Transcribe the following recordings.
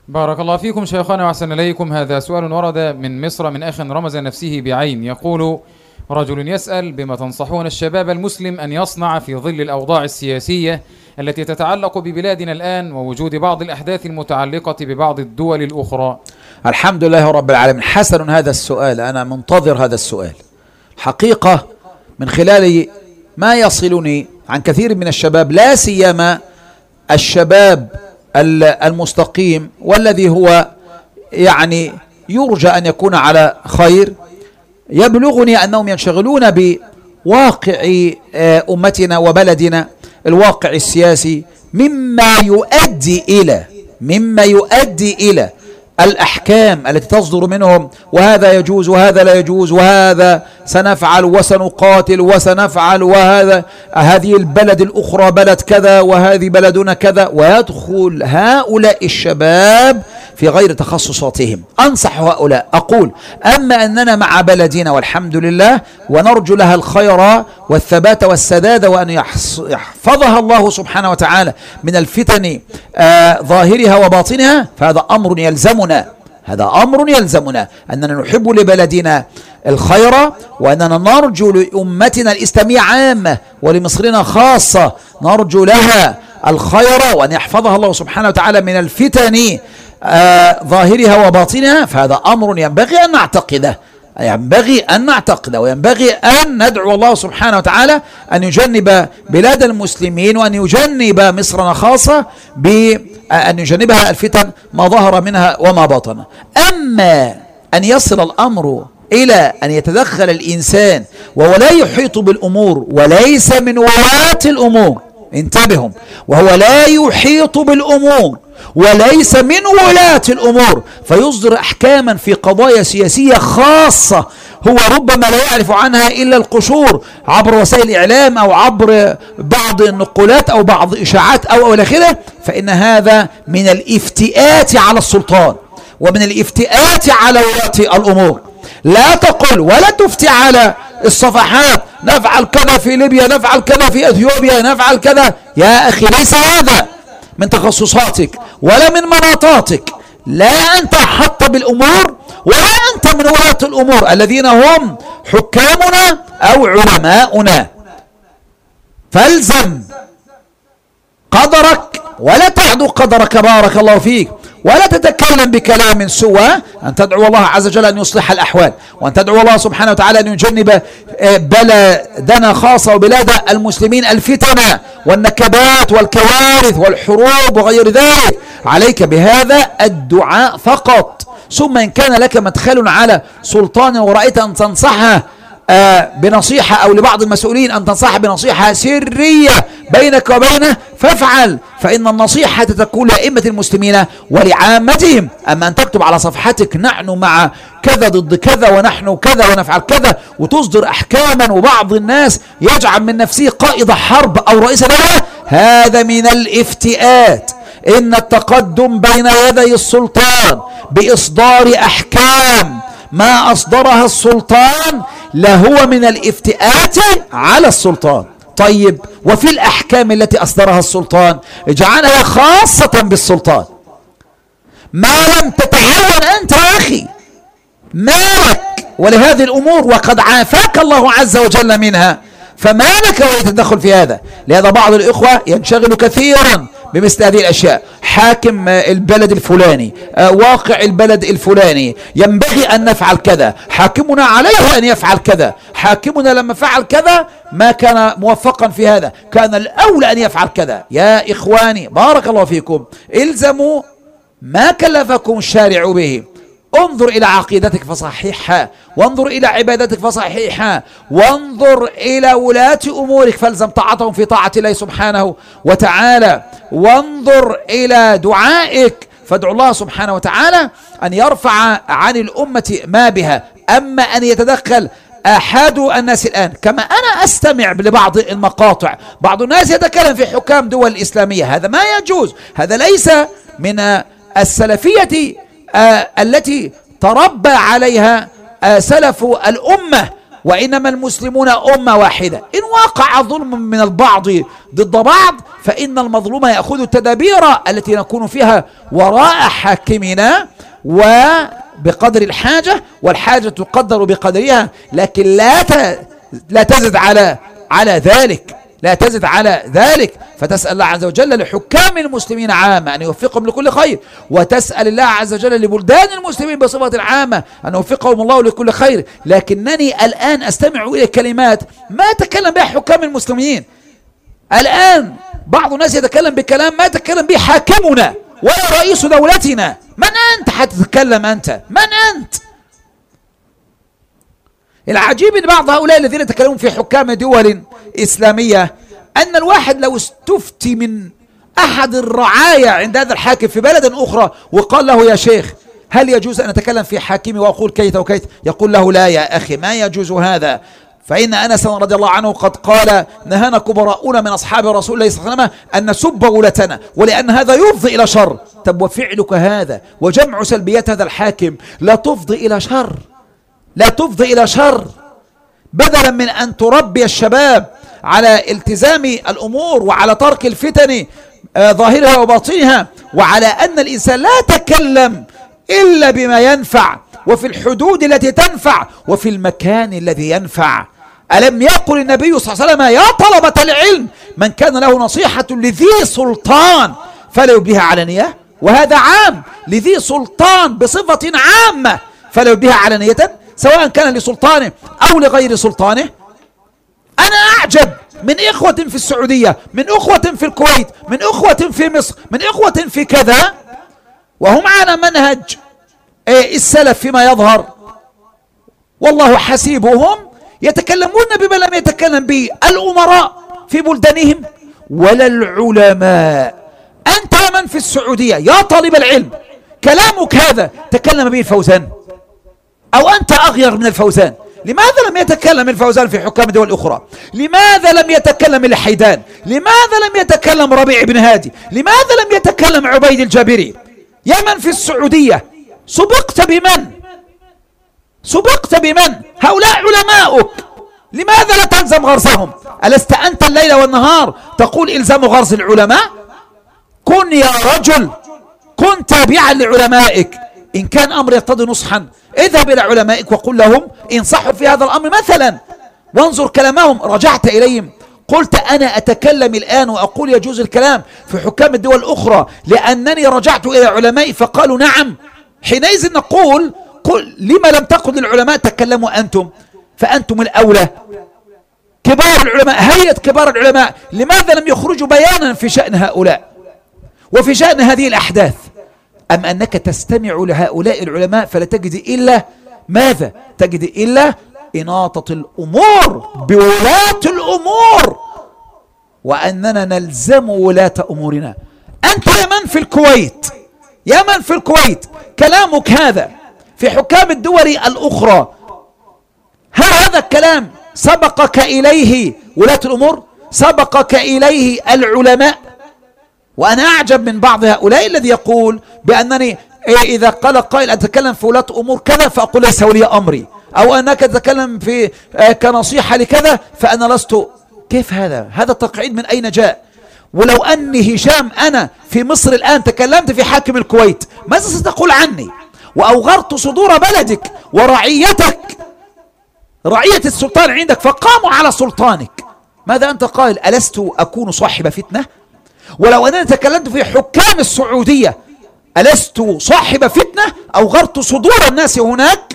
بارك الله فيكم شيخنا وأحسن إليكم. هذا سؤال ورد من مصر من أخ رمز نفسه بعين، يقول: رجل يسأل: بما تنصحون الشباب المسلم أن يصنع في ظل الأوضاع السياسية التي تتعلق ببلادنا الآن ووجود بعض الأحداث المتعلقة ببعض الدول الأخرى؟ الحمد لله رب العالمين. حسن هذا السؤال، أنا منتظر هذا السؤال حقيقة من خلال ما يصلني عن كثير من الشباب، لا سيما الشباب المستقيم والذي هو يعني يرجى أن يكون على خير. يبلغني أنهم ينشغلون بواقع أمتنا وبلدنا، الواقع السياسي، مما يؤدي إلى الأحكام التي تصدر منهم، وهذا يجوز وهذا لا يجوز، وهذا سنفعل وسنقاتل وسنفعل، وهذا هذه البلد الأخرى بلد كذا وهذه بلدنا كذا، ويدخل هؤلاء الشباب في غير تخصصاتهم. أنصح هؤلاء أقول: أما أننا مع بلدنا والحمد لله ونرجو لها الخير والثبات والسداد، وأن يحفظها الله سبحانه وتعالى من الفتن ظاهرها وباطنها، فهذا أمر يلزمنا أننا نحب لبلدنا الخير، وأننا نرجو لأمتنا الإسلامية عامة ولمصرنا خاصة نرجو لها الخير، وأن يحفظها الله سبحانه وتعالى من الفتن ظاهرها وباطنها. فهذا أمر ينبغي أن نعتقده، وينبغي أن ندعو الله سبحانه وتعالى أن يجنب بلاد المسلمين، وأن يجنب مصرنا خاصة بأن يجنبها الفتن ما ظهر منها وما بطن. أما أن يصل الأمر إلى أن يتدخل الإنسان وهو لا يحيط بالأمور وليس من ولاة الأمور، انتبهوا، وهو لا يحيط بالأمور وليس من ولاة الأمور، فيصدر أحكاما في قضايا سياسية خاصة هو ربما لا يعرف عنها إلا القشور عبر وسائل الإعلام أو عبر بعض النقولات أو بعض إشاعات أو إلى آخره، فإن هذا من الافتئات على السلطان ومن الافتئات على ولاة الأمور. لا تقل ولا تفتي على الصفحات: نفعل كذا في ليبيا، نفعل كذا في أثيوبيا، نفعل كذا. يا أخي، ليس هذا من تخصصاتك ولا من مناطاتك، لا أنت حط بالأمور ولا أنت من ولاة الأمور الذين هم حكامنا أو علماؤنا. فالزم قدرك ولا تعدو قدرك، بارك الله فيك، ولا تتكلم بكلام سوى أن تدعو الله عز وجل أن يصلح الأحوال، وأن تدعو الله سبحانه وتعالى أن يجنب بلدنا خاصة وبلاد المسلمين الفتن والنكبات والكوارث والحروب وغير ذلك. عليك بهذا الدعاء فقط. ثم إن كان لك مدخل على سلطان ورأيت أن تنصحه بنصيحة، أو لبعض المسؤولين أن تنصح بنصيحة سرية بينك وبينه، فافعل، فإن النصيحة تكون لأئمة المسلمين ولعامتهم. أما أن تكتب على صفحتك: نحن مع كذا ضد كذا ونحن كذا ونفعل كذا، وتصدر أحكاما، وبعض الناس يجعل من نفسه قائد حرب أو رئيس دولة، هذا من الافتئات. إن التقدم بين يدي السلطان بإصدار أحكام ما أصدرها السلطان لهو من الافتئات على السلطان. طيب، وفي الأحكام التي أصدرها السلطان اجعلها خاصة بالسلطان. ما لم تتعاون أنت يا أخي مالك ولهذه الأمور، وقد عافاك الله عز وجل منها، فما لك ولتدخل في هذا؟ لهذا بعض الإخوة ينشغل كثيرا بمثل هذه الأشياء: حاكم البلد الفلاني، واقع البلد الفلاني، ينبغي أن نفعل كذا، حاكمنا عليه أن يفعل كذا، حاكمنا لما فعل كذا ما كان موفقا في هذا، كان الأولى أن يفعل كذا. يا إخواني بارك الله فيكم، الزموا ما كلفكم الشارع به. انظر إلى عقيدتك فصححها، وانظر إلى عبادتك فصححها، وانظر إلى ولاة أمورك فالزم طاعتهم في طاعة الله سبحانه وتعالى، وانظر إلى دعائك فادعو الله سبحانه وتعالى أن يرفع عن الأمة ما بها. أما أن يتدخل أحد الناس الآن، كما أنا أستمع لبعض المقاطع، بعض الناس يتكلم في حكام دول الإسلامية، هذا ما يجوز، هذا ليس من السلفية التي تربى عليها سلف الأمة وإنما المسلمون أمة واحدة. إن وقع ظلم من البعض ضد بعض فإن المظلوم يأخذ التدابير التي نكون فيها وراء حاكمنا وبقدر الحاجة، والحاجة تقدر بقدرها، لكن لا تزد على ذلك، لا تزد على ذلك. فتسأل الله عز وجل لحكام المسلمين عامة أن يوفقهم لكل خير، وتسأل الله عز وجل لبلدان المسلمين بصفة عامة أن يوفقهم الله لكل خير. لكنني الآن أستمع إلى كلمات ما يتكلم بها حكام المسلمين. الآن بعض الناس يتكلم بكلام ما يتكلم به حاكمنا ولا رئيس دولتنا. من أنت حتى تتكلم أنت؟ من أنت؟ العجيب ان بعض هؤلاء الذين يتكلمون في حكام دول إسلامية أن الواحد لو استفتي من أحد الرعايا عند هذا الحاكم في بلد أخرى وقال له يا شيخ هل يجوز أن أتكلم في حاكمي وأقول كيت وكيت، يقول له لا يا أخي ما يجوز هذا، فإن أنس رضي الله عنه قد قال نهانا كبراؤنا من أصحاب رسول الله صلى الله عليه وسلم أن نسب ولتنا ولأن هذا يفضي إلى شر. طب وفعلك هذا وجمع سلبيات هذا الحاكم لا تفضي إلى شر، لا تفضي إلى شر. بدلا من أن تربي الشباب على التزام الأمور وعلى ترك الفتن ظاهرها وباطنها، وعلى أن الإنسان لا يتكلم إلا بما ينفع وفي الحدود التي تنفع وفي المكان الذي ينفع. ألم يقل النبي صلى الله عليه وسلم يا طلبة العلم من كان له نصيحة لذي سلطان فلا يبديها علانية؟ وهذا عام لذي سلطان بصفة عامة، فلا يبديها علانية سواء كان لسلطانه أو لغير سلطانه. أنا أعجب من إخوة في السعودية، من أخوة في الكويت، من أخوة في مصر، من أخوة في كذا، وهم على منهج السلف فيما يظهر والله حسيبهم، يتكلمون بما لم يتكلم به الأمراء في بلدانهم ولا العلماء. أنت يا من في السعودية يا طالب العلم كلامك هذا تكلم به الفوزان أو أنت أغير من الفوزان؟ لماذا لم يتكلم الفوزان في حكام دول أخرى؟ لماذا لم يتكلم الحيدان؟ لماذا لم يتكلم ربيع بن هادي؟ لماذا لم يتكلم عبيد الجابري؟ يا من في السعودية سبقت بمن؟ سبقت بمن؟ هؤلاء علماؤك، لماذا لا تلزم غرزهم؟ ألست أنت الليل والنهار تقول إلزام غرز العلماء؟ كن يا رجل كن تابعا لعلمائك. إن كان أمر يقتضي نصحا اذهب إلى علمائك وقل لهم انصحوا في هذا الأمر مثلا، وانظر كلامهم. رجعت إليهم قلت أنا أتكلم الآن وأقول يجوز الكلام في حكام الدول الأخرى لأنني رجعت إلى علمائي فقالوا نعم. حينئذ نقول قل لما لم تقل للعلماء تكلموا أنتم؟ فأنتم الأولى كبار العلماء، هيئة كبار العلماء، لماذا لم يخرجوا بيانا في شأن هؤلاء وفي شأن هذه الأحداث؟ أم أنك تستمع لهؤلاء العلماء فلا تجد إلا ماذا؟ تجد إلا إناطة الأمور بولاة الأمور، وأننا نلزم ولاة أمورنا. أنت يا من في الكويت، يا من في الكويت كلامك هذا في حكام الدول الأخرى، هل هذا الكلام سبقك إليه ولاة الأمور؟ سبقك إليه العلماء؟ وأنا أعجب من بعض هؤلاء الذي يقول بأنني إذا قال قائل أتكلم في ولاة أمور كذا فأقول ليس ولي أمري، أو أنك تتكلم في كنصيحة لكذا فأنا لست. كيف هذا؟ هذا التقعيد من أين جاء؟ ولو أني هشام أنا في مصر الآن تكلمت في حاكم الكويت ماذا ستقول عني؟ وأوغرت صدور بلدك ورعيتك، رعية السلطان عندك فقاموا على سلطانك، ماذا أنت قائل؟ ألست أكون صاحب فتنة؟ ولو أنني تكلمت في حكام السعودية ألست صاحب فتنة؟ أوغرت صدور الناس هناك.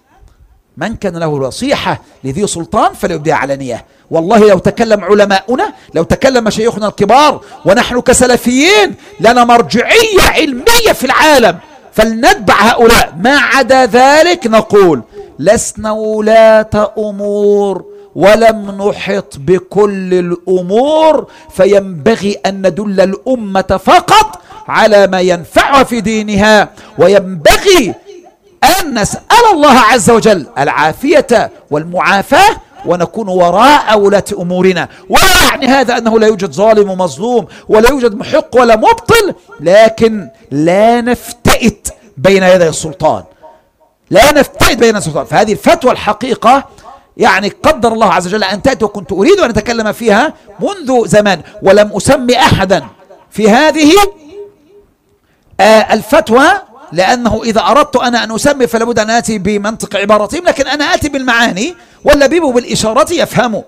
من كان له نصيحة لذي سلطان فليبديها علانية. والله لو تكلم علماؤنا، لو تكلم مشايخنا الكبار، ونحن كسلفيين لنا مرجعية علمية في العالم فلنتبع هؤلاء، ما عدا ذلك نقول لسنا ولاة أمور ولم نحط بكل الأمور، فينبغي أن ندل الأمة فقط على ما ينفعها في دينها، وينبغي أن نسأل الله عز وجل العافية والمعافاة ونكون وراء ولاة أمورنا. ولا يعني هذا أنه لا يوجد ظالم ومظلوم ولا يوجد محق ولا مبطل، لكن لا نفتئت بين يدي السلطان، لا نفتئت بين السلطان. فهذه الفتوى الحقيقة يعني قدر الله عز وجل أن تأتي، وكنت أريد أن أتكلم فيها منذ زمان ولم أسمي أحدا في هذه الفتوى، لأنه إذا أردت أنا أن أسمي فلا بد أن آتي بمنطق عبارتهم، لكن أنا آتي بالمعاني واللبيب بالإشارة يفهم.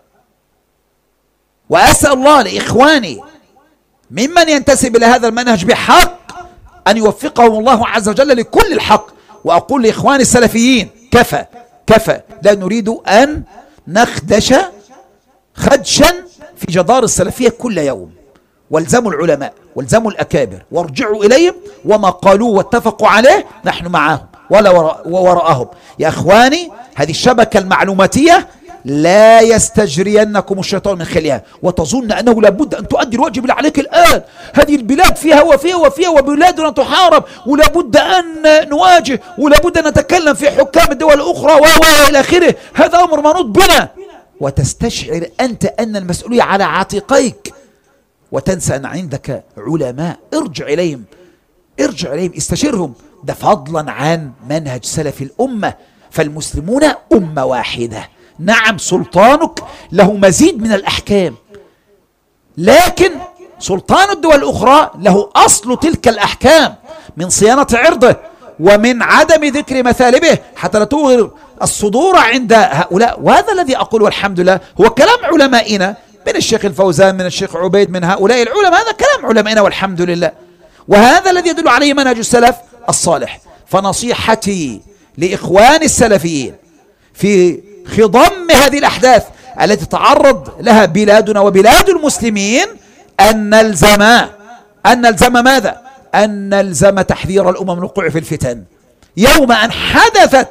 وأسأل الله لإخواني ممن ينتسب إلى هذا المنهج بحق أن يوفقهم الله عز وجل لكل الحق. وأقول لإخواني السلفيين كفى كفى، لا نريد أن نخدش خدشا في جدار السلفية كل يوم. والزموا العلماء والزموا الأكابر وارجعوا إليهم، وما قالوا واتفقوا عليه نحن معهم ولا وراءهم. يا أخواني هذه الشبكة المعلوماتية لا يستجرينكم الشيطان من خلالها وتظن أنه لابد أن تؤدي الواجب اللي عليك الآن. هذه البلاد فيها وفيها وفيها وبلادنا تحارب ولابد أن نواجه ولابد أن نتكلم في حكام الدول الأخرى وإلى آخره. هذا أمر منوط بنا، وتستشعر أنت أن المسؤولية على عاتقيك، وتنسى أن عندك علماء. ارجع إليهم ارجع إليهم استشرهم. ده فضلا عن منهج سلف الأمة، فالمسلمون أمة واحدة. نعم سلطانك له مزيد من الأحكام، لكن سلطان الدول الأخرى له أصل تلك الأحكام من صيانة عرضه ومن عدم ذكر مثالبه حتى لا تغر الصدور عند هؤلاء. وهذا الذي أقول والحمد لله هو كلام علمائنا، من الشيخ الفوزان من الشيخ عبيد من هؤلاء العلماء، هذا كلام علمائنا والحمد لله، وهذا الذي يدل عليه منهج السلف الصالح. فنصيحتي لإخوان السلفيين في خضم هذه الأحداث التي تعرض لها بلادنا وبلاد المسلمين أن نلزم ماذا؟ أن نلزم تحذير الأمم من الوقوع في الفتن. يوم أن حدثت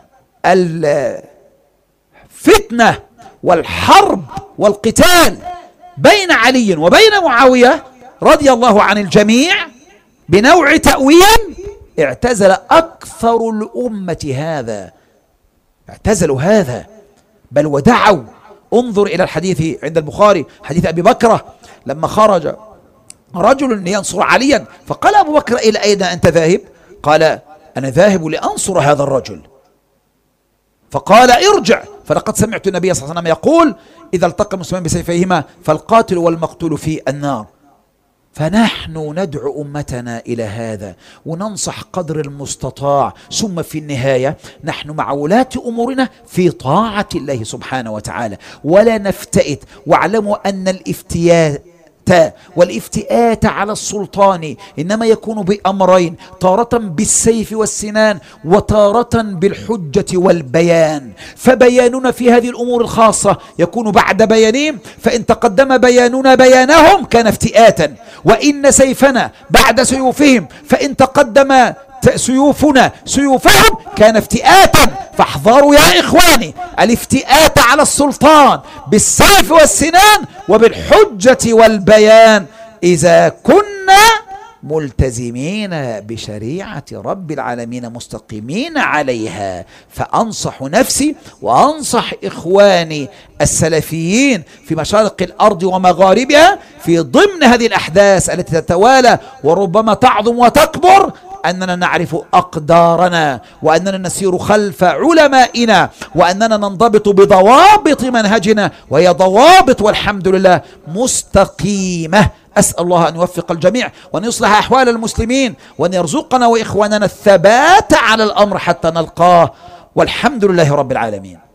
الفتنة والحرب والقتال بين علي وبين معاوية رضي الله عن الجميع بنوع تأويل، اعتزل أكثر الأمة هذا، اعتزلوا هذا بل ودعوا. انظر إلى الحديث عند البخاري حديث أبي بكرة لما خرج رجل لينصر عليا، فقال أبو بكر إلى أين أنت ذاهب؟ قال أنا ذاهب لأنصر هذا الرجل. فقال ارجع، فلقد سمعت النبي صلى الله عليه وسلم يقول إذا التقى المسلمان بسيفيهما فالقاتل والمقتول في النار. فنحن ندعو أمتنا إلى هذا وننصح قدر المستطاع، ثم في النهاية نحن مع ولاة أمورنا في طاعة الله سبحانه وتعالى ولا نفتئت. واعلموا أن والافتئات على السلطان إنما يكون بأمرين، تارة بالسيف والسنان وتارة بالحجة والبيان. فبياننا في هذه الأمور الخاصة يكون بعد بيانهم، فإن تقدم بياننا بيانهم كان افتئاتا، وإن سيفنا بعد سيوفهم فإن تقدم سيوفنا سيوفهم كان افتئاتا. فاحذروا يا إخواني الافتئات على السلطان بالسيف والسنان وبالحجة والبيان إذا كنا ملتزمين بشريعة رب العالمين مستقيمين عليها. فأنصح نفسي وأنصح إخواني السلفيين في مشارق الأرض ومغاربها في ضمن هذه الأحداث التي تتوالى وربما تعظم وتكبر أننا نعرف أقدارنا، وأننا نسير خلف علمائنا، وأننا ننضبط بضوابط منهجنا، وهي ضوابط والحمد لله مستقيمة. أسأل الله أن يوفق الجميع وأن يصلح أحوال المسلمين وأن يرزقنا وإخواننا الثبات على الأمر حتى نلقاه، والحمد لله رب العالمين.